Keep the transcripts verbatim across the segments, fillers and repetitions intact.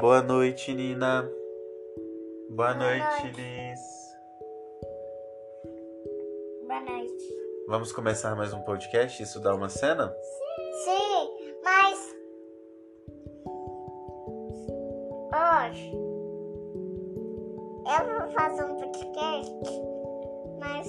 Boa noite, Nina. Boa, Boa noite, noite. Liz. Boa noite. Vamos começar mais um podcast? Isso dá uma cena? Sim, mas hoje eu vou fazer um podcast, mas,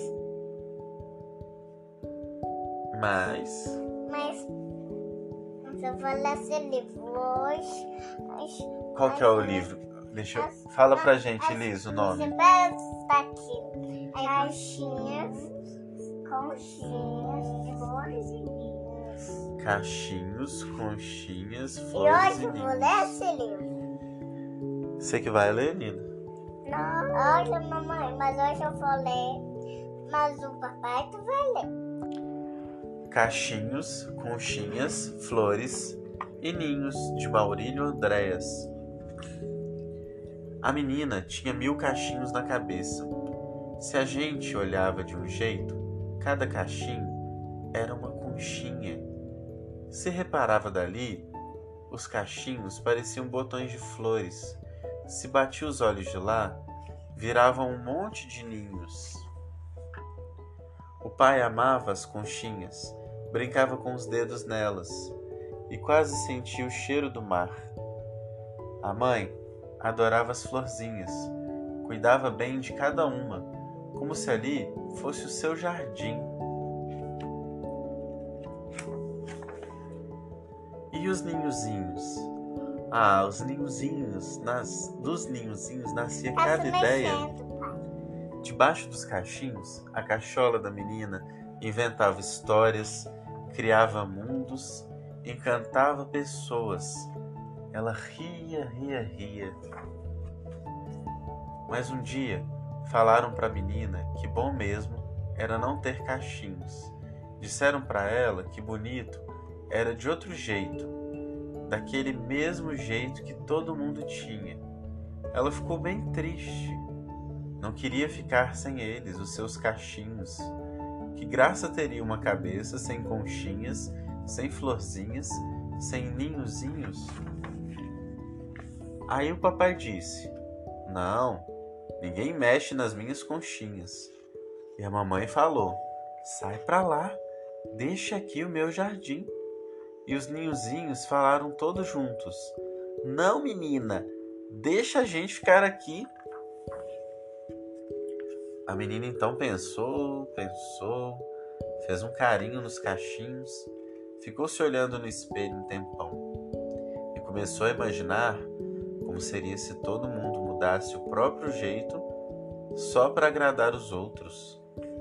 Mas... mas, mas eu vou ler esse livro hoje. Mas, Qual que é o livro? Deixa eu... Fala pra gente, Liz, o nome. Está aqui. Caixinhas, conchinhas, flores e ninhos. Caixinhos, conchinhas, E flores hoje e eu vou ninhos. ler esse livro. Você que vai ler, Nina? Não, hoje a mamãe, mas hoje eu vou ler. Mas o papai tu vai ler. Caixinhos, conchinhas, flores e ninhos, de Maurílio Andréas. A menina tinha mil cachinhos na cabeça. Se a gente olhava de um jeito, cada cachinho era uma conchinha. Se reparava dali, os cachinhos pareciam botões de flores. Se batia os olhos de lá, viravam um monte de ninhos. O pai amava as conchinhas, brincava com os dedos nelas e quase sentia o cheiro do mar. A mãe adorava as florzinhas, cuidava bem de cada uma, como se ali fosse o seu jardim. E os ninhozinhos? Ah, os ninhozinhos, nas, dos ninhozinhos nascia Tá cada se ideia. mexendo, pai. Debaixo dos cachinhos, a cachola da menina inventava histórias, criava mundos, encantava pessoas. Ela ria, ria, ria. Mas um dia falaram para a menina que bom mesmo era não ter cachinhos. Disseram para ela que bonito era de outro jeito, daquele mesmo jeito que todo mundo tinha. Ela ficou bem triste. Não queria ficar sem eles, os seus cachinhos. Que graça teria uma cabeça sem conchinhas, sem florzinhas, sem ninhozinhos? Aí o papai disse: não, ninguém mexe nas minhas conchinhas. E a mamãe falou: sai pra lá, deixa aqui o meu jardim. E os ninhozinhos falaram todos juntos: não, menina, deixa a gente ficar aqui. A menina então pensou, pensou, fez um carinho nos cachinhos, ficou se olhando no espelho um tempão e começou a imaginar como seria se todo mundo mudasse o próprio jeito só para agradar os outros.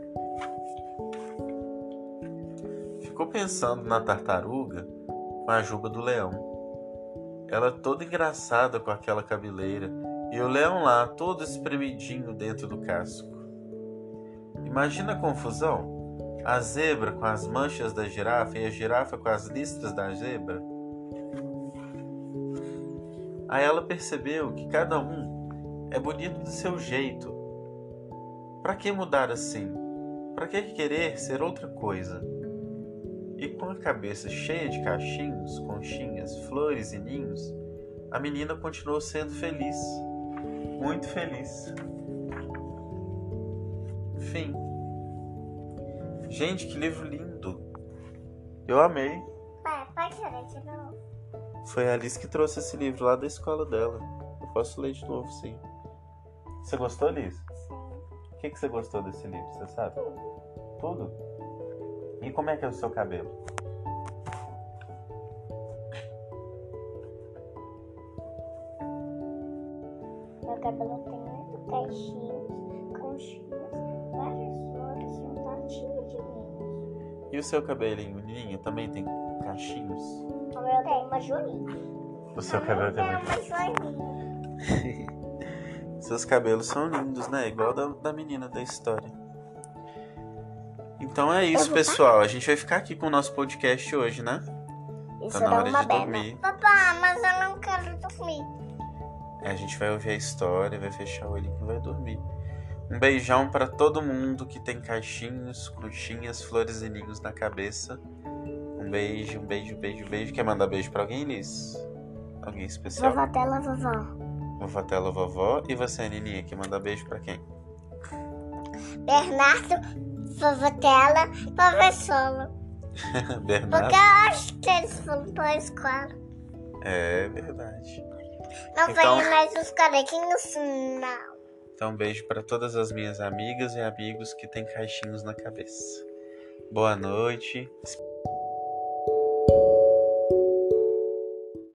Ficou pensando na tartaruga com a juba do leão. Ela toda engraçada com aquela cabeleira e o leão lá todo espremidinho dentro do casco. Imagina a confusão, a zebra com as manchas da girafa e a girafa com as listras da zebra. Aí ela percebeu que cada um é bonito do seu jeito. Para que mudar assim? Para que querer ser outra coisa? E com a cabeça cheia de cachinhos, conchinhas, flores e ninhos, a menina continuou sendo feliz, muito feliz. Fim. Gente, que livro lindo! Eu amei. Pai, pode ler de novo? Foi a Alice que trouxe esse livro lá da escola dela. Eu posso ler de novo, sim. Você gostou, Liz? Sim. O que, que você gostou desse livro, você sabe? Tudo? E como é que é o seu cabelo? Meu cabelo tem muito caixinhos, conchinhas, várias flores e um tantinho de ninhos. E o seu cabelinho, Nininha, também tem cachinhos? O meu tem uma joinha. O seu O cabelo meu tem também. uma joinha. Seus cabelos são lindos, né? Igual da, da menina da história. Então é isso, pessoal. A gente vai ficar aqui com o nosso podcast hoje, né? Isso Tá na dá hora uma de pena. dormir. Papai, mas eu não quero dormir. É, a gente vai ouvir a história, vai fechar o olhinho e vai dormir. Um beijão pra todo mundo que tem caixinhos, conchinhas, flores e ninhos na cabeça. Um beijo, um beijo, beijo, beijo. Quer mandar beijo pra alguém, Liz? Alguém especial? Vovó Tela, vovó. Vovó Tela, vovó. E você, Nininha, que manda beijo pra quem? Bernardo, vovó Tela, professora. Bernardo? Porque eu acho que eles foram pra escola. É verdade. Não Então- veio mais os coleguinhas, não. Então, um beijo para todas as minhas amigas e amigos que têm caixinhos na cabeça. Boa noite.